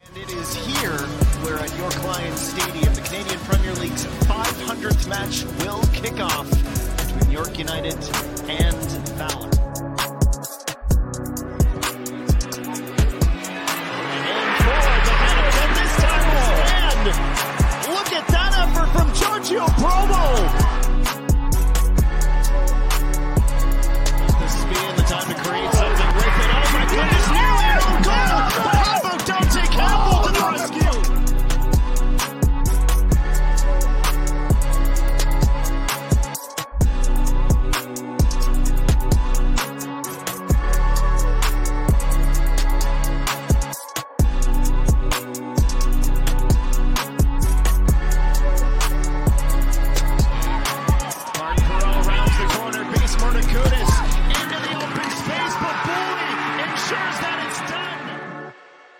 And it is here, where at York Lions Stadium, the Canadian Premier League's 500th match will kick off between York United and Valour. And forward, the header, and this time will stand. Look at that effort from Giorgio Promo. The speed and the time to create something with it. Oh my goodness, nearly an own goal. But how about Dante Campbell to the rescue? Martin Perreault rounds the corner, beats Murtakutis into the open space, but Bowie ensures that it's done.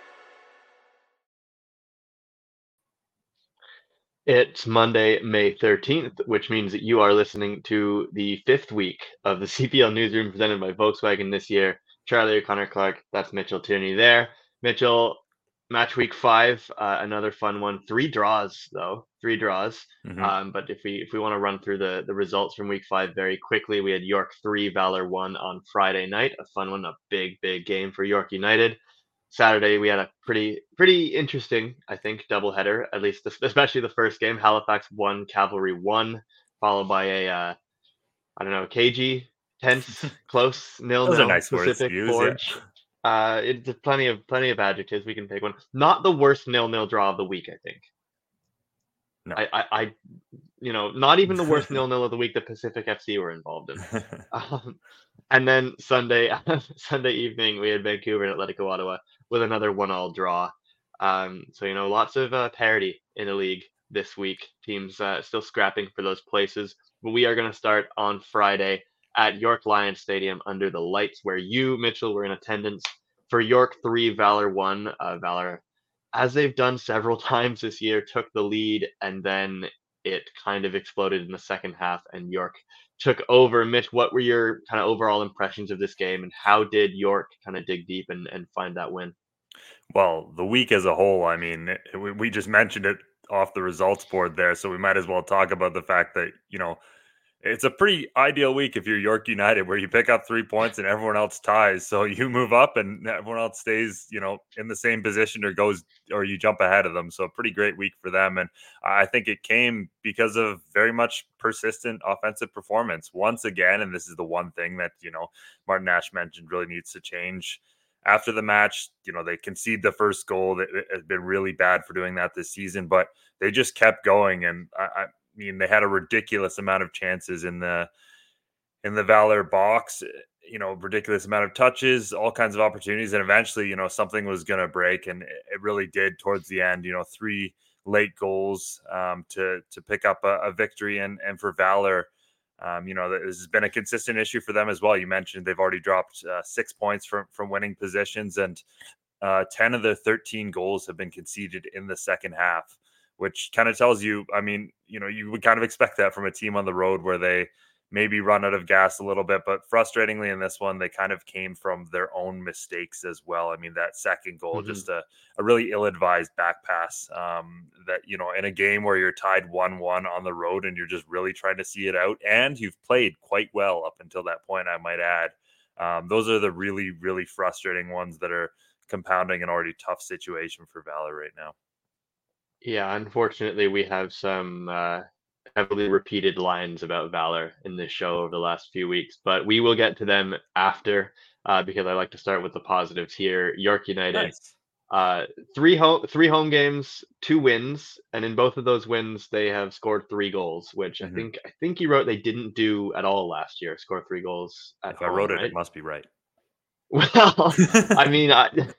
It's Monday, May 13th, which means that you are listening to the fifth week of the CPL Newsroom presented by Volkswagen this year. Charlie O'Connor Clark, that's Mitchell Tierney there. Mitchell, match week 5, another fun one. 3 draws, though. 3 draws. But if we want to run through the results from week 5 very quickly, we had York 3, Valour 1 on Friday night. A fun one, a big game for York United. Saturday, we had a pretty interesting, I think, doubleheader, at least especially the first game. Halifax 1, Cavalry 1, followed by a, cagey, tense, close, 0-0 Those are nice Pacific words to use, Forge. It's plenty of adjectives. We can pick one. Not the worst 0-0 draw of the week, I think. No. I not even the worst 0-0 of the week that Pacific FC were involved in. And then Sunday evening, we had Vancouver and Atletico Ottawa with another 1-1 draw. So lots of parity in the league this week. Teams still scrapping for those places. But we are going to start on Friday at York Lions Stadium under the lights, where you, Mitchell, were in attendance for York 3, Valour 1. Valour, as they've done several times this year, took the lead, and then it kind of exploded in the second half, and York took over. Mitch, what were your kind of overall impressions of this game, and how did York kind of dig deep and find that win? Well, the week as a whole, I mean, we just mentioned it off the results board there, so we might as well talk about the fact that, it's a pretty ideal week if you're York United, where you pick up 3 points and everyone else ties. So you move up and everyone else stays, in the same position or you jump ahead of them. So a pretty great week for them. And I think it came because of very much persistent offensive performance once again. And this is the one thing that, Martin Nash mentioned really needs to change. After the match, they concede the first goal. That has been really bad for doing that this season, but they just kept going. And I mean, they had a ridiculous amount of chances in the Valour box, ridiculous amount of touches, all kinds of opportunities. And eventually, something was going to break, and it really did towards the end. 3 late goals to pick up a victory. And for Valour, this has been a consistent issue for them as well. You mentioned they've already dropped 6 points from winning positions, and 10 of the 13 goals have been conceded in the second half, which kind of tells you, I mean, you would kind of expect that from a team on the road where they maybe run out of gas a little bit, but frustratingly in this one, they kind of came from their own mistakes as well. I mean, that second goal, just a really ill-advised back pass that, in a game where you're tied 1-1 on the road and you're just really trying to see it out, and you've played quite well up until that point, I might add. Those are the really, really frustrating ones that are compounding an already tough situation for Valour right now. Yeah, unfortunately, we have some heavily repeated lines about Valour in this show over the last few weeks, but we will get to them after because I like to start with the positives here. York United, nice. 3 home games, 2 wins, and in both of those wins, they have scored 3 goals, which I think you wrote they didn't do at all last year. Score 3 goals at home, I wrote it, right? It must be right. Well, I mean,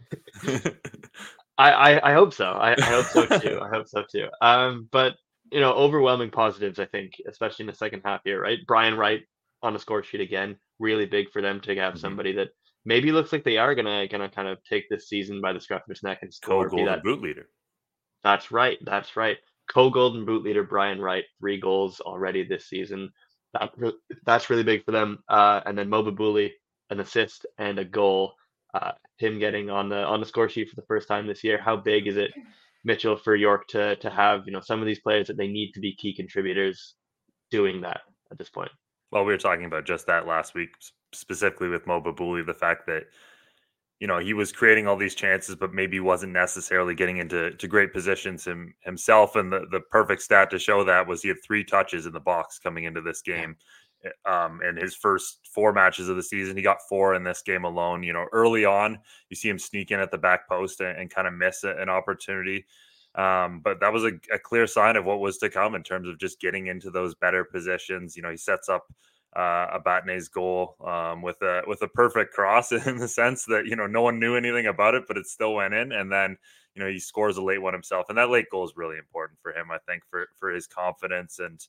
I hope so. I hope so too. But overwhelming positives, I think, especially in the second half here, right? Brian Wright on the score sheet again, really big for them to have somebody that maybe looks like they are gonna kind of take this season by the scruff of his neck and score. Co-golden boot leader. That's right. Co-golden boot leader Brian Wright, 3 goals already this season. That's really big for them. And then Mo Babuli, an assist and a goal. him getting on the score sheet for the first time this year. How big is it, Mitchell, for York to have some of these players that they need to be key contributors doing that at this point? Well, we were talking about just that last week, specifically with Mo Babouli, the fact that he was creating all these chances, but maybe wasn't necessarily getting into great positions himself. And the perfect stat to show that was he had 3 touches in the box coming into this game. In his first 4 matches of the season, he got 4 in this game alone. Early on, you see him sneak in at the back post and kind of miss an opportunity. But that was a clear sign of what was to come in terms of just getting into those better positions. He sets up Abatne's goal with a perfect cross in the sense that no one knew anything about it, but it still went in. And then he scores a late one himself, and that late goal is really important for him, I think, for his confidence. And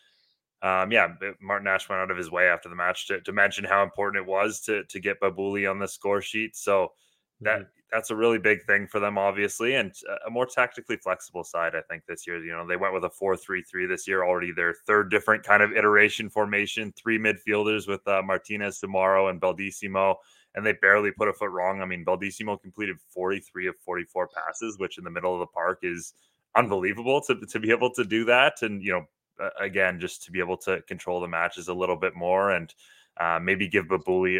Martin Nash went out of his way after the match to mention how important it was to get Babouli on the score sheet. So that's a really big thing for them, obviously, and a more tactically flexible side, I think, this year. They went with a 4-3-3 this year, already their third different kind of iteration formation, 3 midfielders with Martinez, Samaro, and Baldissimo, and they barely put a foot wrong. I mean, Baldissimo completed 43 of 44 passes, which in the middle of the park is unbelievable to be able to do that. And, again, just to be able to control the matches a little bit more and maybe give Babouli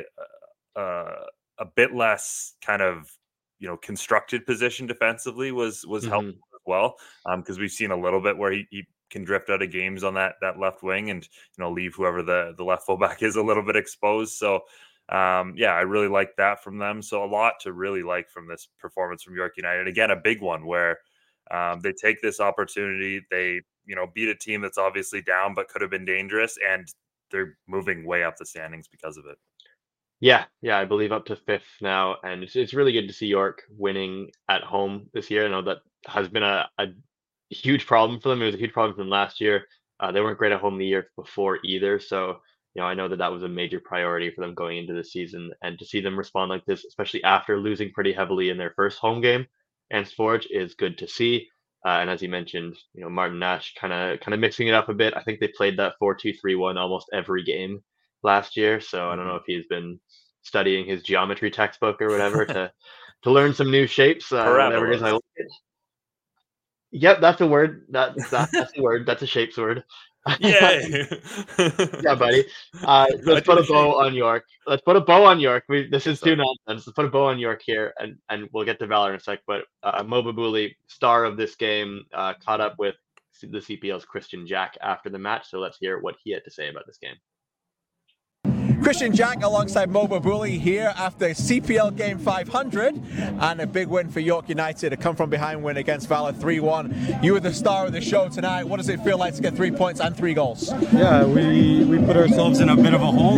a bit less kind of constructed position defensively was helpful as well, because we've seen a little bit where he can drift out of games on that left wing and leave whoever the left fullback is a little bit exposed. So I really like that from them. So a lot to really like from this performance from York United. Again, a big one where they take this opportunity, they beat a team that's obviously down but could have been dangerous, and they're moving way up the standings because of it. Yeah, I believe up to 5th now, and it's really good to see York winning at home this year. I know that has been a huge problem for them. It was a huge problem for them last year. They weren't great at home the year before either, so I know that was a major priority for them going into the season, and to see them respond like this, especially after losing pretty heavily in their first home game against Forge, is good to see. And as you mentioned, Martin Nash kind of mixing it up a bit. I think they played that 4-2-3-1 almost every game last year, so I don't know if he's been studying his geometry textbook or whatever to learn some new shapes. Whatever it is, I like it. Yep, that's a word. That's a word. That's a shapes word. Yay! Yeah, buddy. Let's put a bow on York. This is too nonsense. Let's put a bow on York here, and we'll get to Valor in a sec. But Mo Babouli, star of this game, caught up with the CPL's Christian Jack after the match. So let's hear what he had to say about this game. Christian Jack alongside Mo Babouli here after CPL Game 500 and a big win for York United, a come-from-behind win against Valor 3-1. You were the star of the show tonight. What does it feel like to get 3 points and 3 goals? Yeah, we put ourselves in a bit of a hole,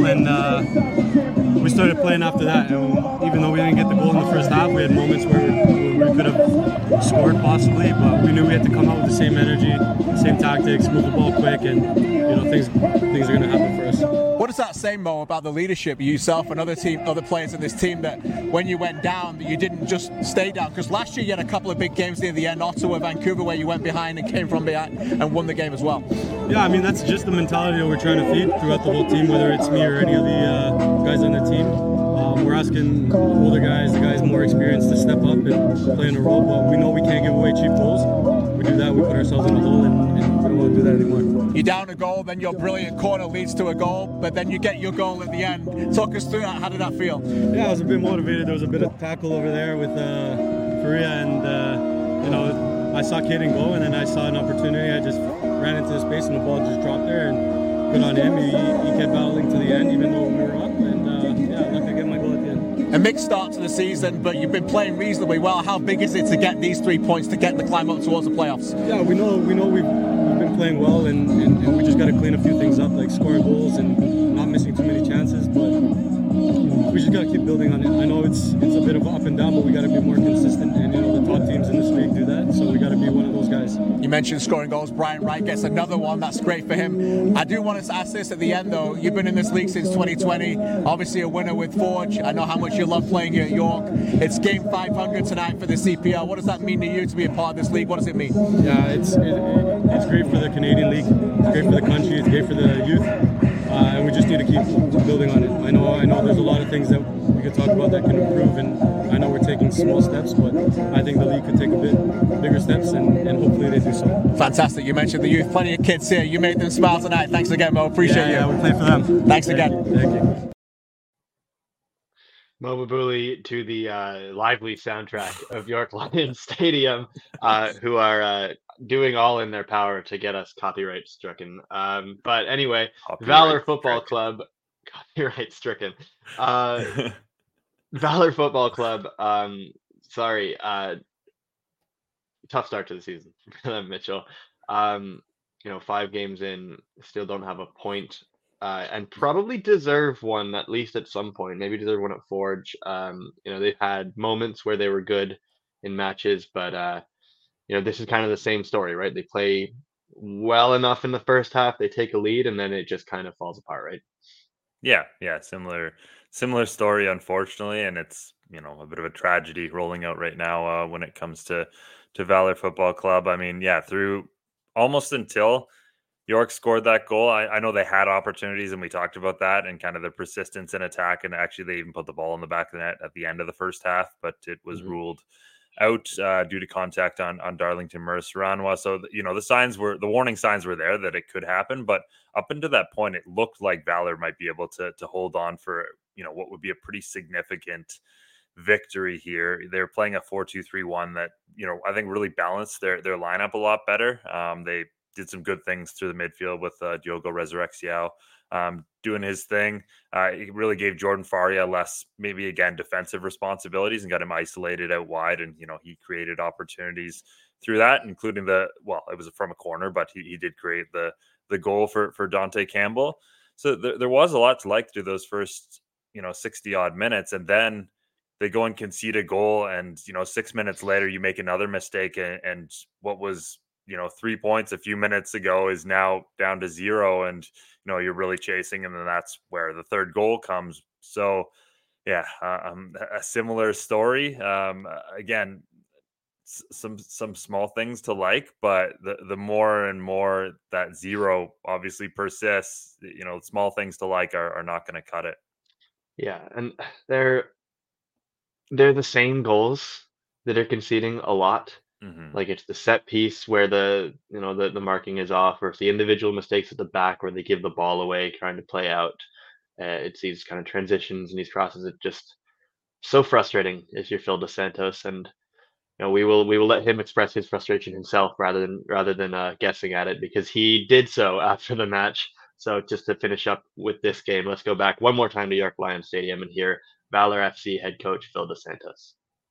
and we started playing after that. And even though we didn't get the goal in the first half, we had moments where we could have scored possibly, but we knew we had to come out with the same energy, same tactics, move the ball quick, and things are going to happen for us. What does that say, Mo, about the leadership, yourself and other players in this team, that when you went down, that you didn't just stay down? Because last year you had a couple of big games near the end, Ottawa, Vancouver, where you went behind and came from behind and won the game as well. Yeah, I mean, that's just the mentality that we're trying to feed throughout the whole team, whether it's me or any of the guys on the team. We're asking older guys, the guys more experienced, to step up and play in a role, but we know we can't give away cheap goals. We do that, we put ourselves in a hole, and we don't want to do that anymore. You're down a goal, then your brilliant corner leads to a goal, but then you get your goal at the end. Talk us through that. How did that feel? Yeah, I was a bit motivated. There was a bit of tackle over there with Faria, and I saw Caden go, and then I saw an opportunity. I just ran into the space, and the ball just dropped there, and good on him. He kept battling to the end, even though we were up, and lucky to get my goal at the end. A mixed start to the season, but you've been playing reasonably well. How big is it to get these 3 points to get the climb up towards the playoffs? Yeah, we know we've been playing well, and we just got to clean a few things up, like scoring goals and not missing too many chances, but we just got to keep building on it. I know it's a bit of up and down, but we got to be more consistent, and the top teams in this league do that, so we got to be one of those guys. You mentioned scoring goals. Brian Wright gets another one. That's great for him. I do want to ask this at the end, though. You've been in this league since 2020, obviously a winner with Forge. I know how much you love playing here at York. It's game 500 tonight for the CPL. What does that mean to you to be a part of this league? What does it mean? Yeah, it's great for the Canadian League. It's great for the country. It's great for the youth. And we just need to keep building on it. I know there's a lot of things that we could talk about that can improve, and I know small steps, but I think the league could take a bit bigger steps, and hopefully they do so. Fantastic. You mentioned the youth. Plenty of kids here. You made them smile tonight. Thanks again, Mo. Appreciate you. Yeah, we play for them. Thanks again. Thank you. Mo Mabuli to the lively soundtrack of York Lions Stadium, who are doing all in their power to get us copyright stricken. But anyway, Valor Football Club, copyright stricken. Valor Football Club, sorry, tough start to the season for them, Mitchell. 5 games in, still don't have a point. And probably deserve one at least at some point. Maybe deserve one at Forge. They've had moments where they were good in matches, but this is kind of the same story, right? They play well enough in the first half, they take a lead, and then it just kind of falls apart, right? Yeah, similar story, unfortunately, and it's a bit of a tragedy rolling out right now when it comes to Valor Football Club. I mean, through almost until York scored that goal, I know they had opportunities, and we talked about that and kind of their persistence in attack. And actually, they even put the ball in the back of the net at the end of the first half, but it was ruled out due to contact on Darlington Mercer-Ranwa. So, the warning signs were there that it could happen. But up until that point, it looked like Valor might be able to hold on for, what would be a pretty significant victory here. They're playing a 4-2-3-1 that, I think really balanced their lineup a lot better. They did some good things through the midfield with Diogo Resurrección doing his thing. He really gave Jordan Faria less, maybe again, defensive responsibilities and got him isolated out wide. And, he created opportunities through that, including it was from a corner, but he did create the goal for Dante Campbell. So there was a lot to like through those first, 60 odd minutes. And then they go and concede a goal. And, 6 minutes later, you make another mistake. And what was, 3 points a few minutes ago is now down to 0, and you're really chasing, and then that's where the third goal comes. So a similar story. Again, some small things to like, but the more and more that 0 obviously persists, small things to like are not going to cut it. Yeah, and they're the same goals that are conceding a lot. Like it's the set piece where the marking is off, or it's the individual mistakes at the back where they give the ball away trying to play out. It's these kind of transitions and these crosses. It's just so frustrating if you're Phil DeSantos, and we will let him express his frustration himself rather than guessing at it, because he did so after the match. So just to finish up with this game, let's go back one more time to York Lions Stadium and hear Valor FC head coach Phil DeSantos.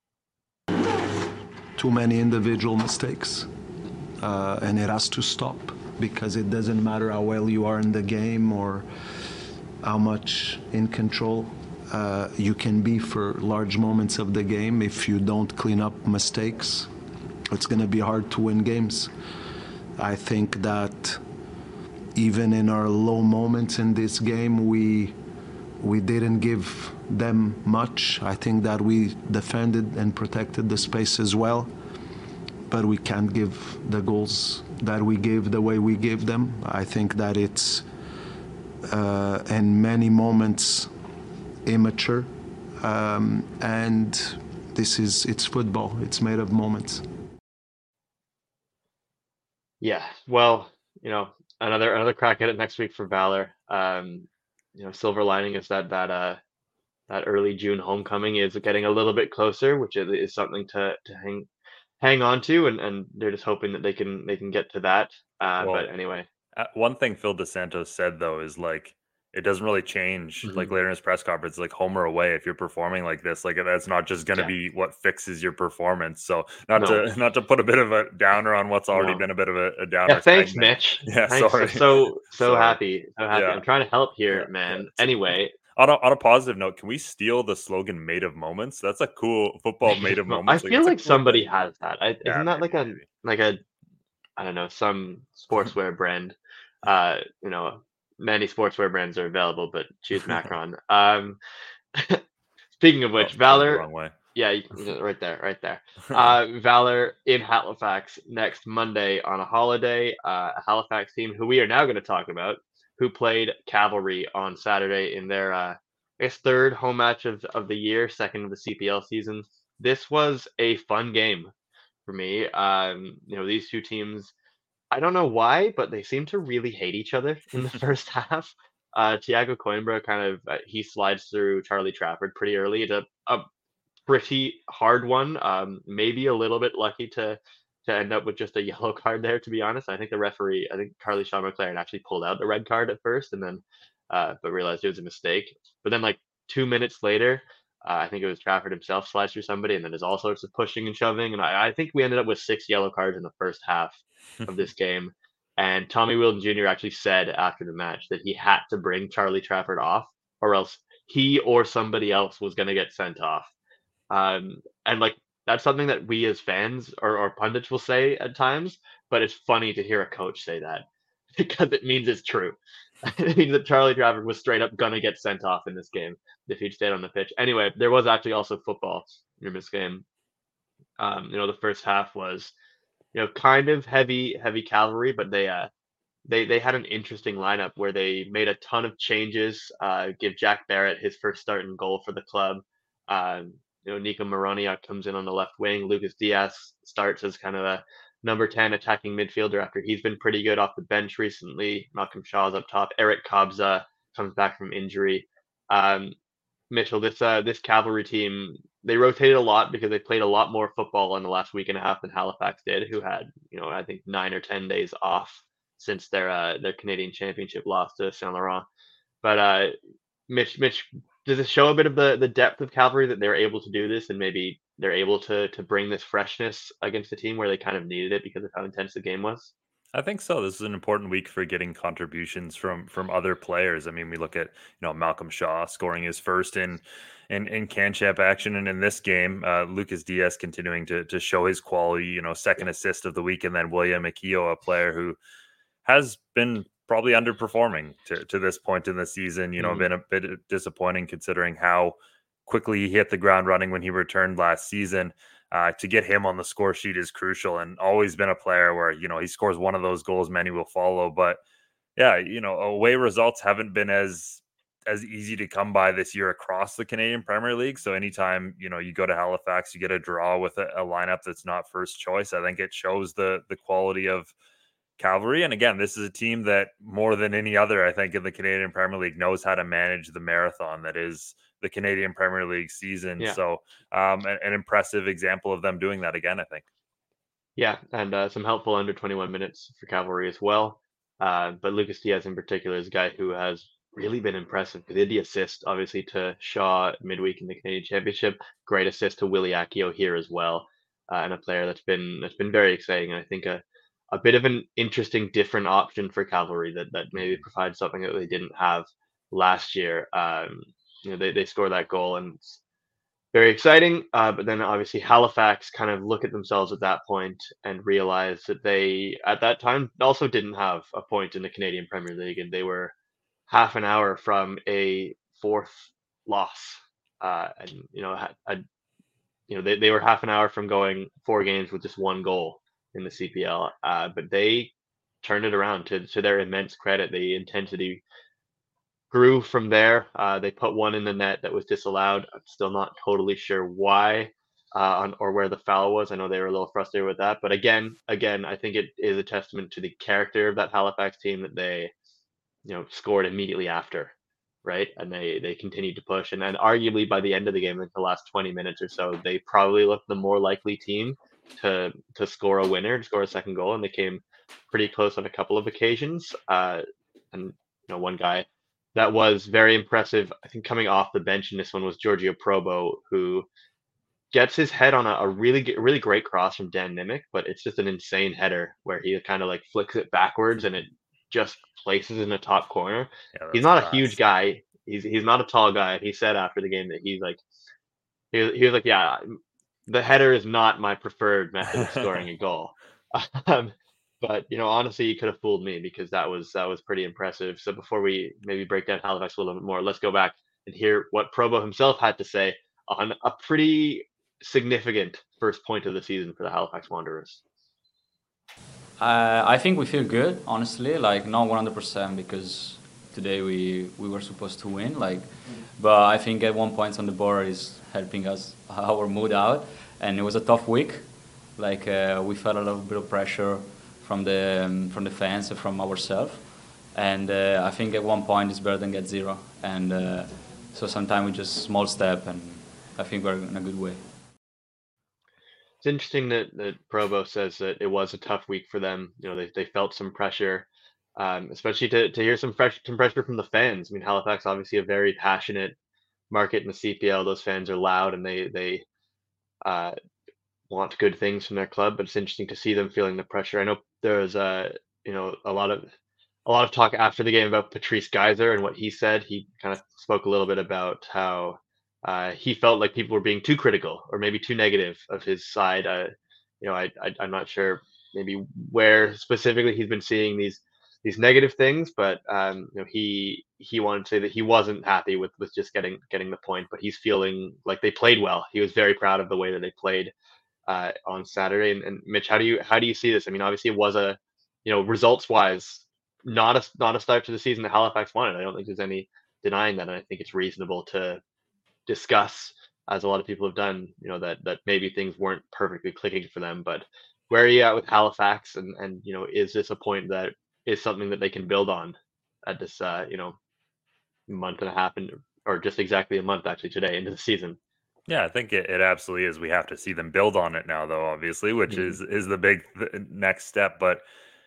Too many individual mistakes, and it has to stop, because it doesn't matter how well you are in the game or how much in control you can be for large moments of the game. If you don't clean up mistakes, it's going to be hard to win games. I think that even in our low moments in this game, we didn't give them much. I think that we defended and protected the space as well, but we can't give the goals that we gave the way we gave them. I think that it's in many moments immature, and it's football. It's made of moments. Yeah, well, another crack at it next week for Valor. Silver lining is that early June homecoming is getting a little bit closer, which is something to hang on to, and they're just hoping that they can get to that. But anyway, one thing Phil DeSantos said though is like it doesn't really change. Like later in his press conference, like home or away, if you're performing like this, like that's not just going to be what fixes your performance. So not to put a bit of a downer on what's already been a bit of a downer. Yeah, thanks, Mitch. Yeah, thanks. sorry. So Sorry. happy. Yeah. I'm trying to help here, man. Anyway. On a positive note, can we steal the slogan "Made of Moments"? That's a cool football made of moments. I feel like somebody has that. Yeah, isn't that maybe. like a I don't know, some sportswear brand? Many sportswear brands are available, but choose Macron. Speaking of which, Valor. Wrong way. Yeah, right there. Valor in Halifax next Monday on a holiday. A Halifax team who we are now going to talk about, who played Cavalry on Saturday in their, third home match of the year, second of the CPL season. this was a fun game for me. These two teams, I don't know why, but they seem to really hate each other in the first half. Thiago Coimbra he slides through Charlie Trafford pretty early. It's a pretty hard one. Maybe a little bit lucky to end up with just a yellow card there, to be honest. I think Carly Sean McLaren actually pulled out the red card at first and then but realized it was a mistake. But then like 2 minutes later, I think it was Trafford himself sliced through somebody, and then there's all sorts of pushing and shoving. And I think we ended up with 6 yellow cards in the first half of this game. And Tommy Wheeldon Jr. actually said after the match that he had to bring Charlie Trafford off, or else he or somebody else was going to get sent off. And like that's something that we as fans or pundits will say at times, but it's funny to hear a coach say that because it means it's true. It means that Charlie Trafford was straight up gonna get sent off in this game if he'd stayed on the pitch. Anyway, there was actually also football in this game. The first half was, kind of heavy cavalry, but they had an interesting lineup where they made a ton of changes. Give Jack Barrett his first start and goal for the club. Nico Maroniak comes in on the left wing. Lucas Diaz starts as kind of a number 10 attacking midfielder after he's been pretty good off the bench recently. Malcolm Shaw's up top. Eric Kabza comes back from injury. Mitchell, this cavalry team, they rotated a lot because they played a lot more football in the last week and a half than Halifax did, who had, I think 9 or 10 days off since their Canadian Championship loss to Saint Laurent. But Mitch, does it show a bit of the depth of cavalry that they're able to do this, and maybe they're able to bring this freshness against a team where they kind of needed it because of how intense the game was? I think so. This is an important week for getting contributions from other players. I mean, we look at Malcolm Shaw scoring his first in CanChamp action, and in this game, Lucas Diaz continuing to show his quality. Second assist of the week, and then William Akio, a player who has been probably underperforming to this point in the season. Been a bit disappointing considering how quickly he hit the ground running when he returned last season. To get him on the score sheet is crucial, and always been a player where, he scores one of those goals, many will follow. But yeah, away results haven't been as easy to come by this year across the Canadian Premier League. So anytime, you go to Halifax, you get a draw with a lineup that's not first choice. I think it shows the quality of cavalry. And again, this is a team that more than any other, I think, in the Canadian Premier League knows how to manage the marathon that is the Canadian Premier League season. Yeah. So an impressive example of them doing that again, I think. Yeah, and some helpful under 21 minutes for cavalry as well. But Lucas Diaz in particular is a guy who has really been impressive. He did the assist, obviously, to Shaw midweek in the Canadian Championship. Great assist to Willie Akio here as well. And a player that's been very exciting. And I think a bit of an interesting, different option for cavalry that maybe provides something that they didn't have last year. They score that goal and it's very exciting. But then obviously Halifax kind of look at themselves at that point and realize that they, at that time, also didn't have a point in the Canadian Premier League, and they were half an hour from a 4th loss. They were half an hour from going 4 games with just 1 goal in the CPL. But they turned it around to their immense credit. The intensity grew from there. They put one in the net that was disallowed. I'm still not totally sure why or where the foul was. I know they were a little frustrated with that. But again, I think it is a testament to the character of that Halifax team that they, scored immediately after, right? And they continued to push. And then arguably by the end of the game, in the last 20 minutes or so, they probably looked the more likely team to score a winner, to score a second goal. And they came pretty close on a couple of occasions. And one guy that was very impressive, I think, coming off the bench in this one was Giorgio Probo, who gets his head on a really great cross from Dan Nimick, but it's just an insane header where he kind of like flicks it backwards and it just places in the top corner. Yeah, he's not a huge guy. He's not a tall guy. He said after the game that he was like, yeah, the header is not my preferred method of scoring a goal. But honestly, you could have fooled me because that was pretty impressive. So before we maybe break down Halifax a little bit more, let's go back and hear what Probo himself had to say on a pretty significant first point of the season for the Halifax Wanderers. I think we feel good, honestly, like not 100% because today we were supposed to win. But I think at one point on the board is helping us our mood out, and it was a tough week. We felt a little bit of pressure from the fans and from ourselves, and I think at one point it's better than get zero. And so sometimes we just small step, and I think we're in a good way. It's interesting that Provo says that it was a tough week for them. They felt some pressure, especially to hear some pressure from the fans. I mean, Halifax obviously a very passionate market in the CPL. Those fans are loud and they want good things from their club. But it's interesting to see them feeling the pressure. I know there was a lot of talk after the game about Patrice Geyser and what he said. He kind of spoke a little bit about how he felt like people were being too critical or maybe too negative of his side. I'm not sure maybe where specifically he's been seeing these negative things, but he wanted to say that he wasn't happy with just getting the point, but he's feeling like they played well. He was very proud of the way that they played on Saturday. And Mitch, how do you see this? I mean, obviously it was a results wise not a start to the season that Halifax wanted. I don't think there's any denying that, and I think it's reasonable to discuss, as a lot of people have done, that maybe things weren't perfectly clicking for them. But where are you at with Halifax, and is this a point that is something that they can build on at this month and a half or just exactly a month actually today into the season? Yeah, I think it absolutely is. We have to see them build on it now, though, obviously, which is the big next step. But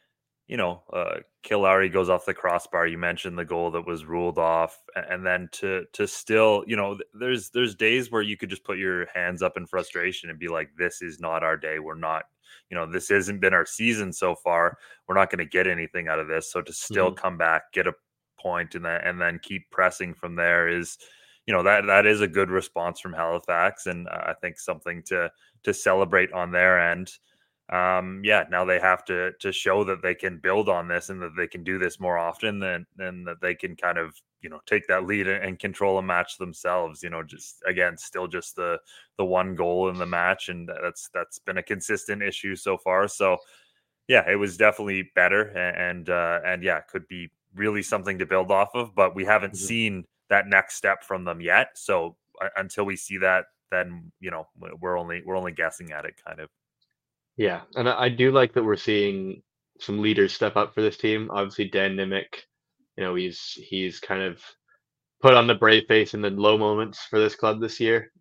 Kilari goes off the crossbar. You mentioned the goal that was ruled off, and then to still, there's days where you could just put your hands up in frustration and be like, this is not our day. We're not, this hasn't been our season so far. We're not going to get anything out of this. So to still come back, get a point, and then keep pressing from there is, that is a good response from Halifax, and I think something to celebrate on their end. Now they have to show that they can build on this and that they can do this more often, and that they can kind of, take that lead and control a match themselves. Just again, still just the one goal in the match, and that's been a consistent issue so far. So yeah, it was definitely better, and could be really something to build off of, but we haven't seen that next step from them yet. So until we see that, then we're only guessing at it, kind of. Yeah, and I do like that we're seeing some leaders step up for this team. Obviously, Dan Nimick, he's kind of put on the brave face in the low moments for this club this year.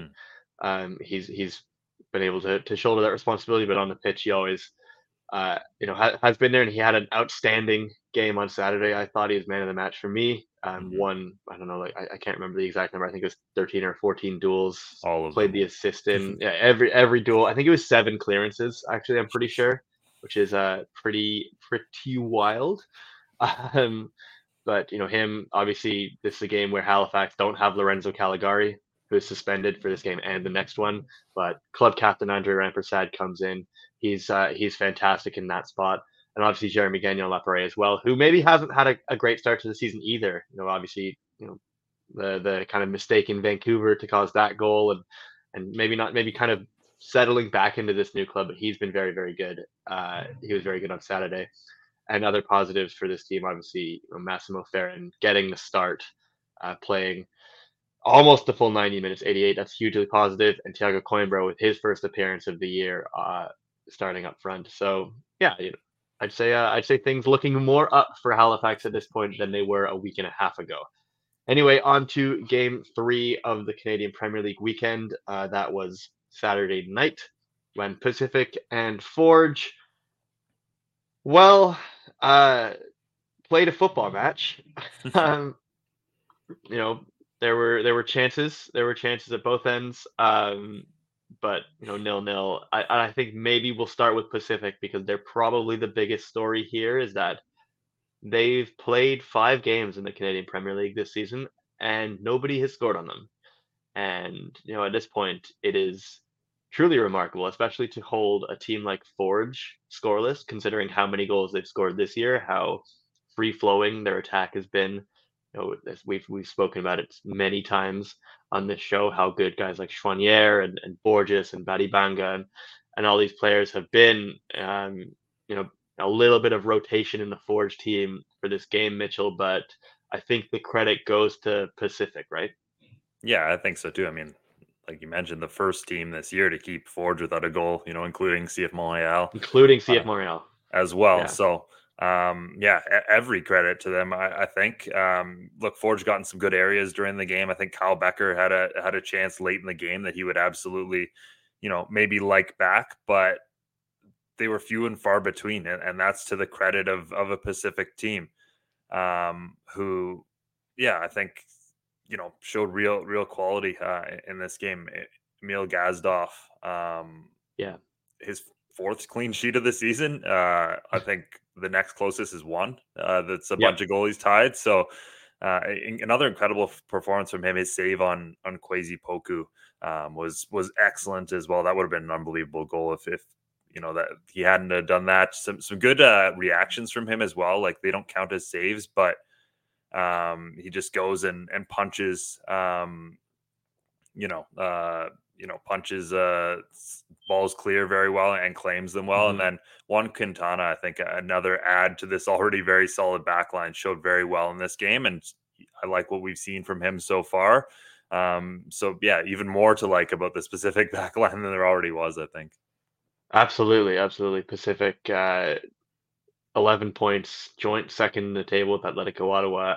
He's been able to shoulder that responsibility, but on the pitch, he always has been there, and he had an outstanding game on Saturday. I thought he was man of the match for me. Won, I don't know, I can't remember the exact number. I think it was 13 or 14 duels. All of played them. the assist in every duel. I think it was 7 clearances. Actually, I'm pretty sure, which is pretty wild. But him, obviously, this is a game where Halifax don't have Lorenzo Caligari, who is suspended for this game and the next one. But club captain Andre Rampersad comes in. He's fantastic in that spot. And obviously Jeremy Gagnon-Laparé as well, who maybe hasn't had a great start to the season either. Obviously, the kind of mistake in Vancouver to cause that goal, and maybe kind of settling back into this new club. But he's been very, very good. He was very good on Saturday. And other positives for this team, obviously, Massimo Ferrin getting the start, playing almost the full 90 minutes, 88. That's hugely positive. And Thiago Coimbra with his first appearance of the year, starting up front. So yeah, I'd say things looking more up for Halifax at this point than they were a week and a half ago. Anyway, on to Game 3 of the Canadian Premier League weekend. That was Saturday night when Pacific and Forge, played a football match. There were chances at both ends. But 0-0. I think maybe we'll start with Pacific, because they're probably the biggest story here, is that they've played 5 games in the Canadian Premier League this season and nobody has scored on them. And at this point, it is truly remarkable, especially to hold a team like Forge scoreless, considering how many goals they've scored this year, how free flowing their attack has been. As we've spoken about it many times on this show, how good guys like Chouanière and Borges and Badibanga and all these players have been. A little bit of rotation in the Forge team for this game, Mitchell, but I think the credit goes to Pacific, right? Yeah, I think so too. I mean, like you mentioned, the first team this year to keep Forge without a goal, including CF Montreal Including CF Montreal. as well. Yeah. So, every credit to them. I think. Look, Forge got in some good areas during the game. I think Kyle Becker had a chance late in the game that he would absolutely, maybe like back, but they were few and far between, and that's to the credit of a Pacific team, who, I think, showed real quality in this game. Emil Gazdoff, his fourth clean sheet of the season. I think the next closest is one. That's a bunch of goalies tied. So another incredible performance from him. His save on Kwesi Poku was excellent as well. That would have been an unbelievable goal if that he hadn't done that. Some good reactions from him as well. Like, they don't count as saves, but he just goes and punches punches balls clear very well and claims them well. And then Juan Quintana, I think another add to this already very solid backline, showed very well in this game, and I like what we've seen from him so far. Even more to like about the specific backline than there already was, I think. Absolutely. Pacific, 11 points, joint second in the table with Atletico Ottawa.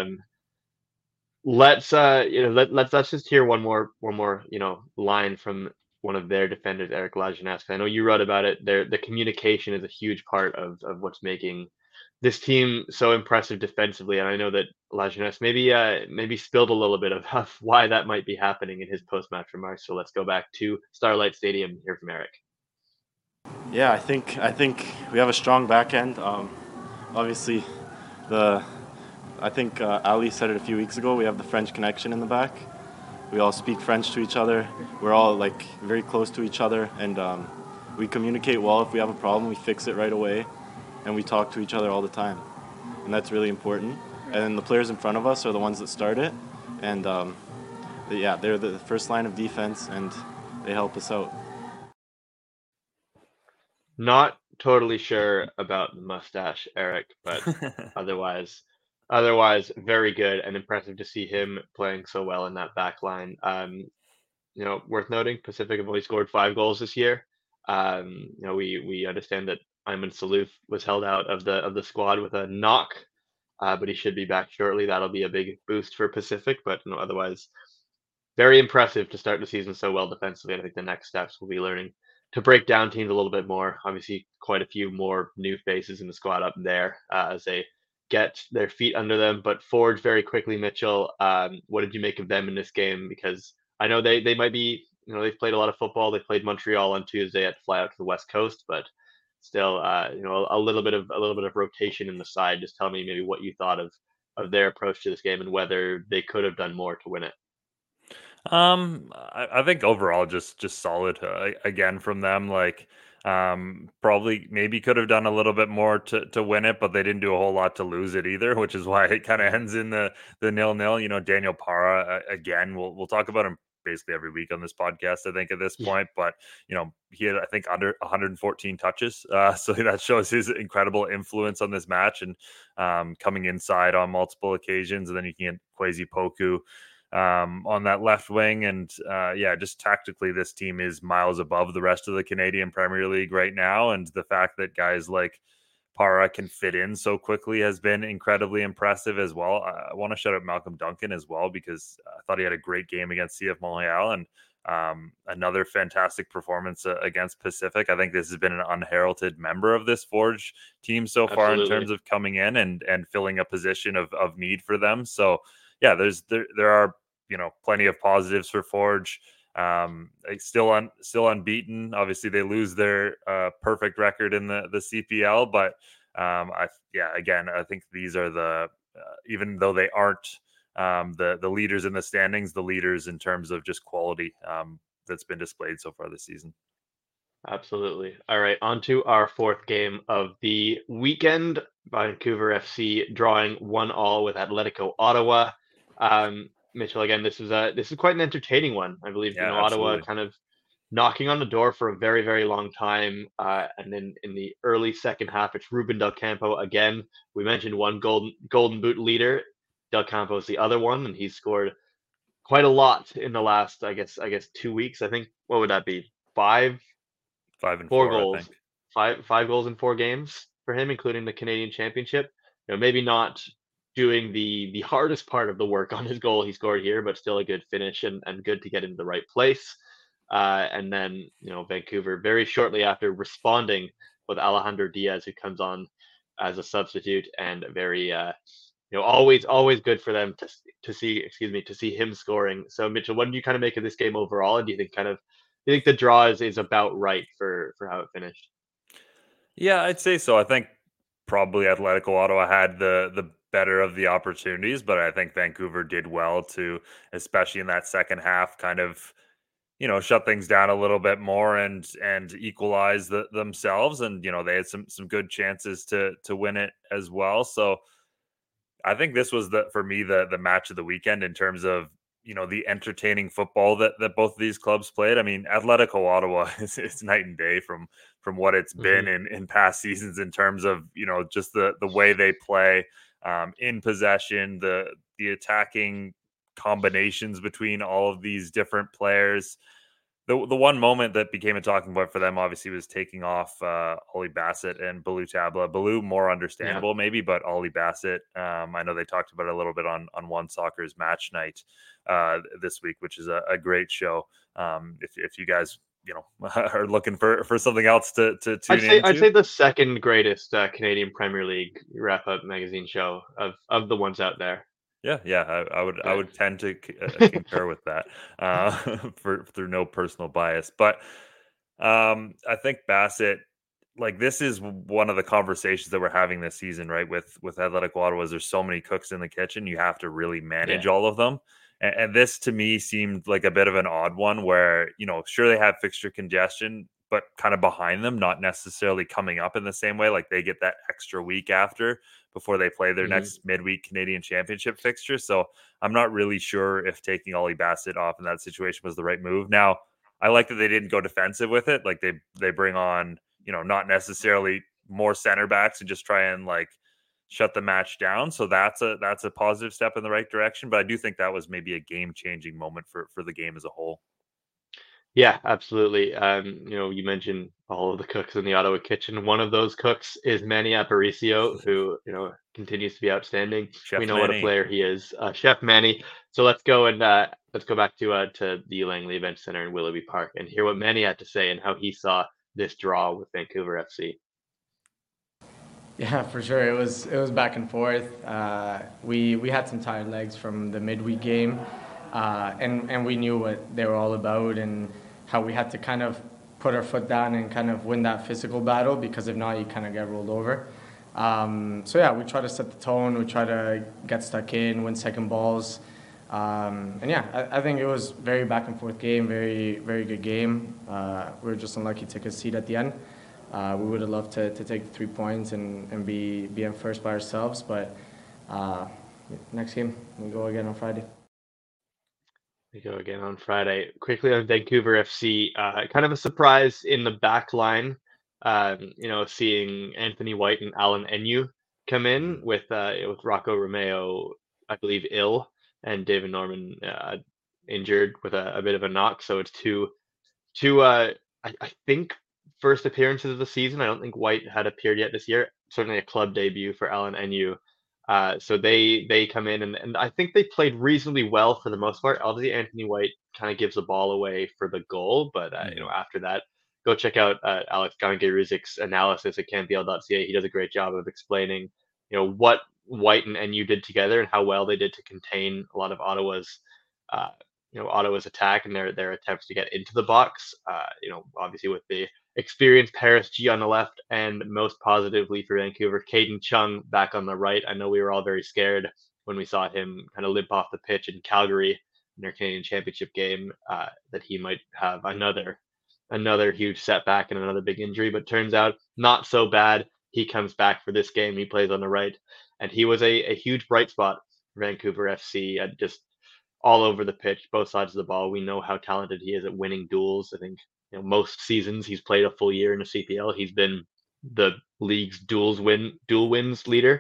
Let's just hear one more line from one of their defenders, Eric Lajeunesse. I know you wrote about it. The communication is a huge part of what's making this team so impressive defensively, and I know that Lajeunesse maybe spilled a little bit of why that might be happening in his post-match remarks. So let's go back to Starlight Stadium and hear from Eric. Yeah, I think we have a strong back end. Obviously, I think Ali said it a few weeks ago. We have the French connection in the back. We all speak French to each other. We're all very close to each other, and we communicate well. If we have a problem, we fix it right away, and we talk to each other all the time, and that's really important. And then the players in front of us are the ones that start it, and they're the first line of defense, and they help us out. Not totally sure about the mustache, Eric, but otherwise very good and impressive to see him playing so well in that back line. Worth noting, Pacific have only scored 5 goals this year. We understand that Ayman Salouf was held out of the squad with a knock, but he should be back shortly. That'll be a big boost for Pacific, but otherwise very impressive to start the season so well defensively. I think the next steps will be learning to break down teams a little bit more. Obviously, quite a few more new faces in the squad up there as they get their feet under them. But Forge, very quickly, Mitchell, what did you make of them in this game? Because I know they might be, they've played a lot of football. They played Montreal on Tuesday, had to fly out to the West Coast, but still, a little bit of rotation in the side. Just tell me maybe what you thought of their approach to this game and whether they could have done more to win it. I think overall just solid again from them. Probably maybe could have done a little bit more to win it, but they didn't do a whole lot to lose it either, which is why it kind of ends in the 0-0. Daniel Para again. We'll talk about him basically every week on this podcast, I think, at this point. But he had, I think, under 114 touches, so that shows his incredible influence on this match and coming inside on multiple occasions. And then you can get Kwesi Poku on that left wing. And just tactically, this team is miles above the rest of the Canadian Premier League right now. And the fact that guys like Para can fit in so quickly has been incredibly impressive as well. I want to shout out Malcolm Duncan as well, because I thought he had a great game against CF Montreal and another fantastic performance against Pacific. I think this has been an unheralded member of this Forge team so far. Absolutely. In terms of coming in and filling a position of need for them. So yeah, there are plenty of positives for Forge. Still unbeaten. Obviously, they lose their perfect record in the CPL, but I think these are the even though they aren't the leaders in the standings, the leaders in terms of just quality that's been displayed so far this season. Absolutely. All right, on to our fourth game of the weekend. Vancouver FC drawing 1-1 with Atletico Ottawa. Mitchell, again, this is quite an entertaining one. I believe Ottawa kind of knocking on the door for a very, very long time. And then in the early second half, it's Ruben Del Campo again. We mentioned one golden boot leader. Del Campo is the other one, and he's scored quite a lot in the last, I guess 2 weeks. I think, what would that be? 5 and 4 goals, I think. five goals in 4 games for him, including the Canadian Championship. Maybe not doing the hardest part of the work on his goal he scored here, but still a good finish and good to get into the right place. And then, Vancouver very shortly after responding with Alejandro Diaz, who comes on as a substitute, and very, always good for them to see him scoring. So Mitchell, what do you kind of make of this game overall? And do you think the draw is about right for how it finished? Yeah, I'd say so. I think probably Atletico Ottawa had the better of the opportunities, but I think Vancouver did well to, especially in that second half, kind of shut things down a little bit more and equalize themselves. And they had some good chances to win it as well. So I think this was for me the match of the weekend in terms of the entertaining football that both of these clubs played. I mean, Atletico Ottawa it's night and day from what it's been in past seasons in terms of just the way they play, in possession, the attacking combinations between all of these different players. The one moment that became a talking point for them obviously was taking off Ollie Bassett and Balou Tabla. Balou more understandable maybe, but Ollie Bassett, I know they talked about it a little bit on One Soccer's Match Night this week, which is a great show. If you guys are looking for something else to tune into. I'd say the second greatest Canadian Premier League wrap-up magazine show of the ones out there. Yeah, I would tend to concur with that through no personal bias, but I think Bassett, like, this is one of the conversations that we're having this season, right? With Atletico Ottawa, there's so many cooks in the kitchen, you have to really manage all of them. And this to me seemed like a bit of an odd one where, sure, they have fixture congestion, but kind of behind them, not necessarily coming up in the same way. Like, they get that extra week before they play their next midweek Canadian Championship fixture. So I'm not really sure if taking Ollie Bassett off in that situation was the right move. Now, I like that they didn't go defensive with it. Like, they bring on, not necessarily more center backs and just try and shut the match down. So that's a positive step in the right direction. But I do think that was maybe a game-changing moment for the game as a whole. Yeah, absolutely. You mentioned all of the cooks in the Ottawa kitchen. One of those cooks is Manny Aparicio, who continues to be outstanding. We know what a player he is, Chef Manny. So let's go back to the Langley Event Center in Willoughby Park and hear what Manny had to say and how he saw this draw with Vancouver FC. Yeah, for sure. It was back and forth. We had some tired legs from the midweek game, and we knew what they were all about and how we had to kind of put our foot down and kind of win that physical battle, because if not, you kind of get rolled over. So yeah, we try to set the tone. We try to get stuck in, win second balls. And yeah, I think it was very back and forth game, very, very good game. We were just unlucky to concede at the end. We would have loved to take the 3 points and be in first by ourselves, but next game, we go again on Friday. Quickly on Vancouver FC, kind of a surprise in the back line, seeing Anthony White and Alan Enyu come in with Rocco Romeo, I believe, ill, and David Norman injured with a bit of a knock. So it's two I think first appearances of the season. I don't think White had appeared yet this year. Certainly a club debut for Alan Enyu. So they come in and I think they played reasonably well for the most part. Obviously, Anthony White kind of gives the ball away for the goal, but after that, go check out Alex Gange-Ruzic's analysis at CanBL.ca. He does a great job of explaining, what White and Enyu did together and how well they did to contain a lot of Ottawa's attack and their attempts to get into the box. Obviously with the experienced Paris G on the left, and most positively for Vancouver, Caden Chung back on the right. I know we were all very scared when we saw him kind of limp off the pitch in Calgary in their Canadian Championship game, that he might have another huge setback and another big injury, but turns out not so bad. He comes back for this game. He plays on the right, and he was a huge bright spot for Vancouver FC, just all over the pitch, both sides of the ball. We know how talented he is at winning duels. I think most seasons he's played a full year in a CPL. He's been the league's dual wins leader.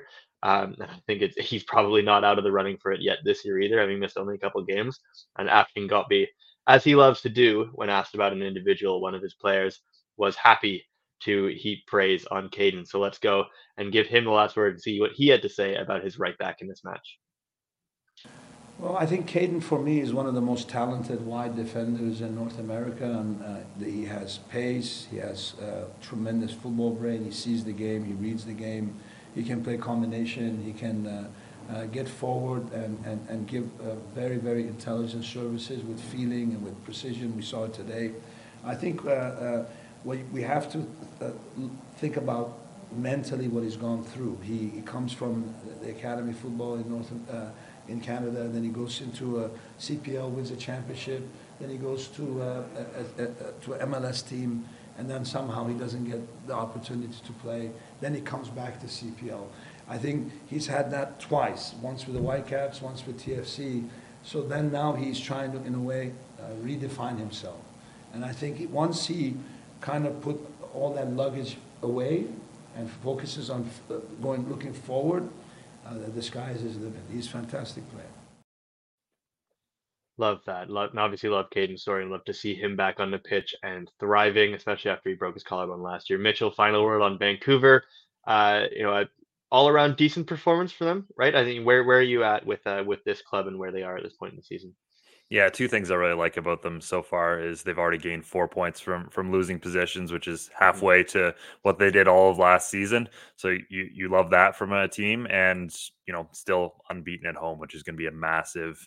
I think he's probably not out of the running for it yet this year either, having missed only a couple games. And Afshin Ghotbi, as he loves to do when asked about an individual, one of his players, was happy to heap praise on Caden. So let's go and give him the last word and see what he had to say about his right back in this match. Well, I think Caden, for me, is one of the most talented wide defenders in North America. And he has pace, he has tremendous football brain, he sees the game, he reads the game, he can play combination, he can get forward and give very, very intelligent services with feeling and with precision. We saw it today. I think we have to think about mentally what he's gone through. He comes from the academy football in Canada, and then he goes into a CPL, wins a championship, then he goes to an MLS team, and then somehow he doesn't get the opportunity to play. Then he comes back to CPL. I think he's had that twice, once with the Whitecaps, once with TFC. So then now he's trying to, in a way, redefine himself. And I think once he kind of put all that luggage away and focuses on looking forward, the sky is his limit. He's a fantastic player. Love that. Obviously love Caden's story and love to see him back on the pitch and thriving, especially after he broke his collarbone last year. Mitchell, final word on Vancouver. All around decent performance for them, right? I think where are you at with this club and where they are at this point in the season? Yeah, two things I really like about them so far is they've already gained 4 points from losing positions, which is halfway to what they did all of last season. So you love that from a team, and still unbeaten at home, which is going to be a massive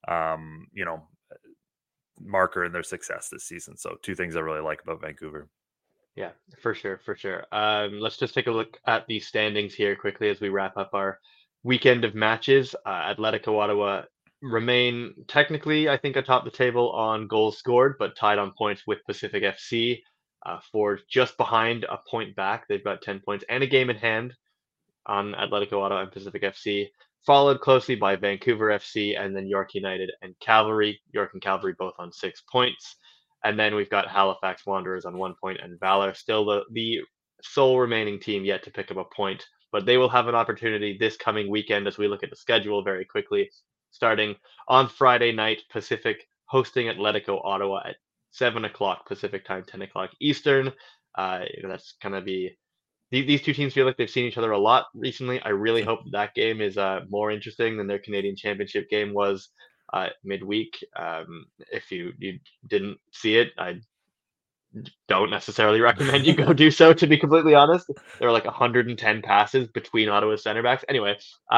marker in their success this season. So two things I really like about Vancouver. Yeah, for sure. Let's just take a look at the standings here quickly as we wrap up our weekend of matches. Atletico Ottawa remain technically, I think, atop the table on goals scored, but tied on points with Pacific FC. Forge just behind, a point back. They've got 10 points and a game in hand on Atletico Ottawa and Pacific FC, followed closely by Vancouver FC and then York United and Cavalry. York and Cavalry both on 6 points. And then we've got Halifax Wanderers on 1 point and Valor still the sole remaining team yet to pick up a point. But they will have an opportunity this coming weekend as we look at the schedule very quickly. Starting on Friday night, Pacific hosting Atletico Ottawa at 7 o'clock Pacific time, 10 o'clock Eastern. That's going to be... These two teams feel like they've seen each other a lot recently. I really hope that game is more interesting than their Canadian Championship game was midweek. If you didn't see it, I don't necessarily recommend you go do so, to be completely honest. There were like 110 passes between Ottawa's center backs. Anyway,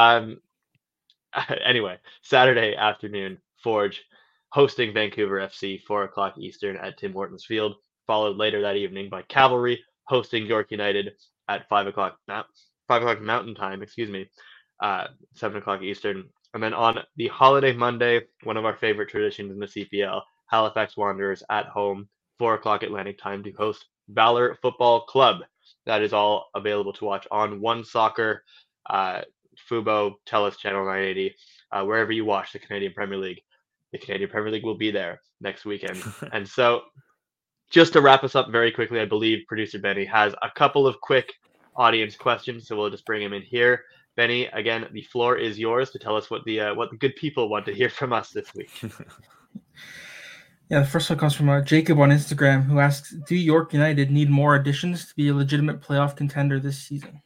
Saturday afternoon, Forge hosting Vancouver FC, 4 o'clock Eastern at Tim Hortons Field, followed later that evening by Cavalry hosting York United at 5 o'clock Mountain Time, 7 o'clock Eastern. And then on the holiday Monday, one of our favorite traditions in the CPL, Halifax Wanderers at home, 4 o'clock Atlantic Time to host Valor Football Club. That is all available to watch on One Soccer, Fubo, TELUS Channel 980, wherever you watch the Canadian Premier League. The Canadian Premier League will be there next weekend. And so just to wrap us up very quickly, I believe producer Benny has a couple of quick audience questions, so we'll just bring him in here. Benny, again, the floor is yours to tell us what the good people want to hear from us this week. Yeah, the first one comes from Jacob on Instagram, who asks, do York United need more additions to be a legitimate playoff contender this season?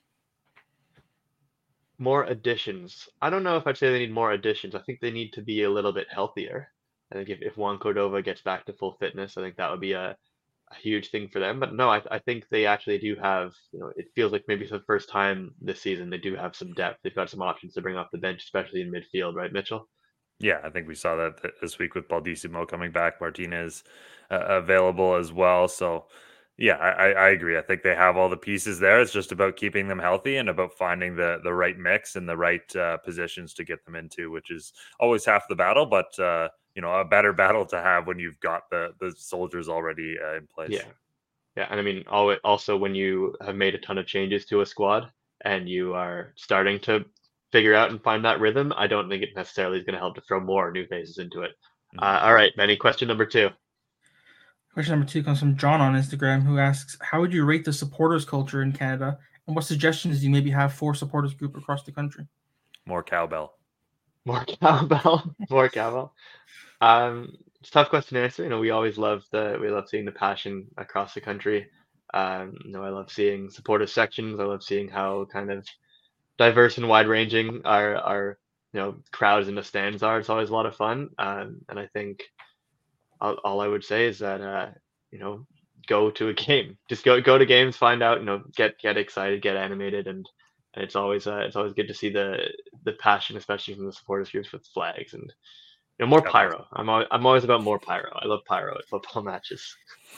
More additions. I don't know if I'd say they need more additions. I think they need to be a little bit healthier. I think if Juan Cordova gets back to full fitness, I think that would be a huge thing for them. But no, I think they actually do have, it feels like maybe for the first time this season, they do have some depth. They've got some options to bring off the bench, especially in midfield, right, Mitchell? Yeah, I think we saw that this week with Baldissimo coming back, Martinez available as well. So, yeah, I agree. I think they have all the pieces there. It's just about keeping them healthy and about finding the right mix and the right positions to get them into, which is always half the battle, but a better battle to have when you've got the soldiers already in place. Yeah, and I mean, also when you have made a ton of changes to a squad and you are starting to figure out and find that rhythm, I don't think it necessarily is going to help to throw more new faces into it. All right, Benny, question number 2. Question number 2 comes from John on Instagram, who asks, how would you rate the supporters culture in Canada And what suggestions do you maybe have for supporters group across the country? More cowbell. More cowbell. More cowbell. It's a tough question to answer. We always love seeing the passion across the country. I love seeing supporter sections. I love seeing how kind of diverse and wide ranging our crowds in the stands are. It's always a lot of fun. And I think all I would say is that go to a game. Just go to games, find out, get excited, get animated, and it's always good to see the passion, especially from the supporters groups with flags and more pyro. I'm always about more pyro. I love pyro at football matches.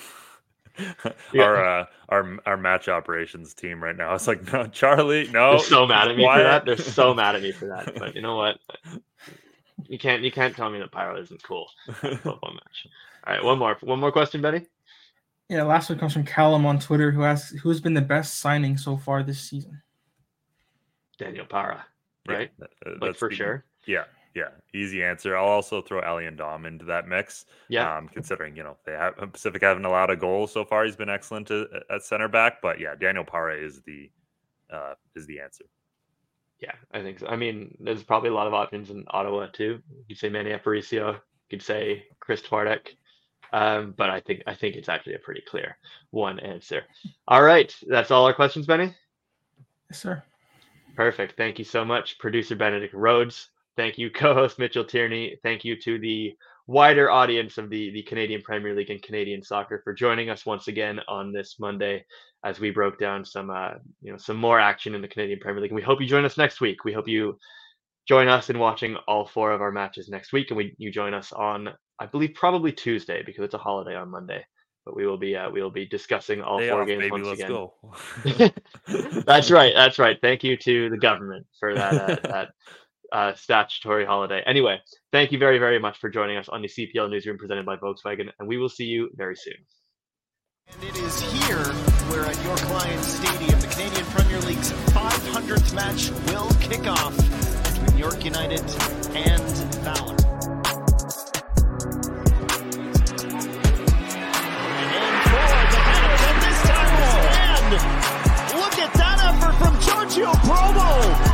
Our match operations team right now. It's like, no, Charlie, no. They're so mad at me for that. They're so mad at me for that. But you know what? You can't tell me that pyro isn't cool at a football match. All right, one more question, Benny. Yeah, last one comes from Callum on Twitter, who asks, who's been the best signing so far this season? Daniel Parra, right? That's for sure. Yeah, easy answer. I'll also throw Alien Dom into that mix. Yeah. Considering Pacific haven't allowed a goal so far, he's been excellent at center back. But yeah, Daniel Parra is the answer. Yeah, I think so. I mean, there's probably a lot of options in Ottawa too. You could say Manny Aparicio. You could say Chris Twardek. But I think it's actually a pretty clear one answer. All right, that's all our questions, Benny? Yes, sir. Perfect. Thank you so much, producer Benedict Rhodes. Thank you, co-host Mitchell Tierney. Thank you to the wider audience of the Canadian Premier League and Canadian soccer for joining us once again on this Monday as we broke down some more action in the Canadian Premier League. And we hope you join us next week. We hope you join us in watching all 4 of our matches next week, and you join us on, I believe, probably Tuesday because it's a holiday on Monday. But we will be discussing all 4 games baby, once let's again. Go. That's right. Thank you to the government for that statutory holiday. Anyway, thank you very, very much for joining us on the CPL Newsroom presented by Volkswagen, and we will see you very soon. And it is here where at York Lions Stadium, the Canadian Premier League's 500th match will kick off between York United and Valor. Look at that effort from Giorgio Promo!